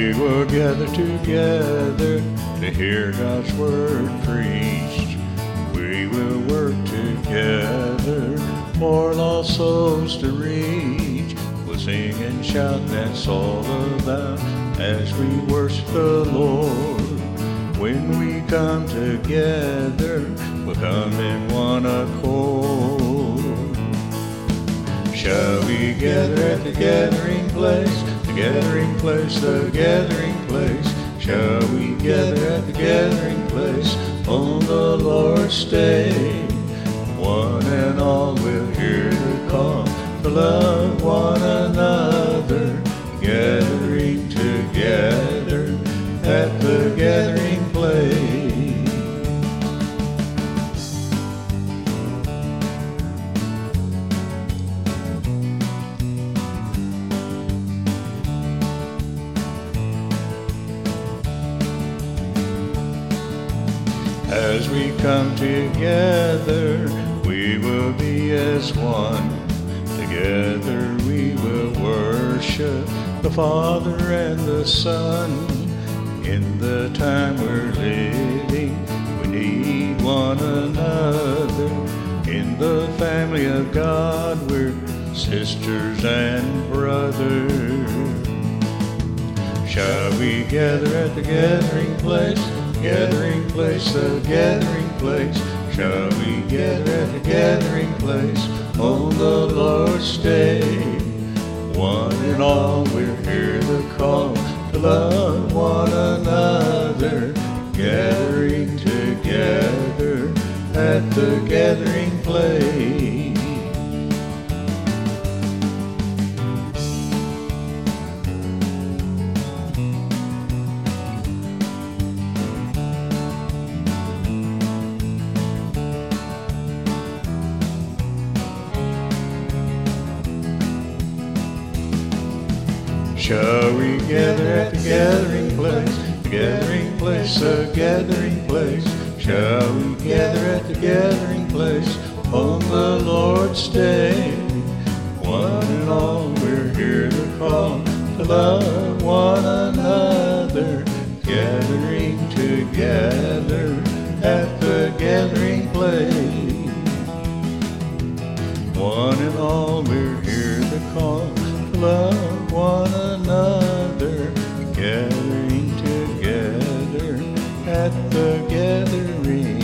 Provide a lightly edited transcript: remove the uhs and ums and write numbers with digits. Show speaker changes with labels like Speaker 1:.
Speaker 1: We will gather together to hear God's word preached. We will work together for lost souls to reach. We'll sing and shout, that's all about, as we worship the Lord. When we come together, we'll come in one accord. Shall we gather at the gathering place, the gathering place, the gathering place? Shall we gather at the gathering place on the Lord's day? One and all will hear the call to love one another, gathering together at the gathering place. As we come together, we will be as one. Together we will worship the Father and the Son. In the time we're living, we need one another. In the family of God, we're sisters and brothers. Shall we gather at the gathering place? Gathering place, the gathering place. Shall we gather at the gathering place on the Lord's day? One and all will hear the call to love one another, gathering together at the gathering place. Shall we gather at the gathering place, the gathering place, the gathering place? Shall we gather at the gathering place on the Lord's day? One and all we're here to call to love one another, gathering together at the gathering place. One and all we're here to call to love one another, gathering together at the gathering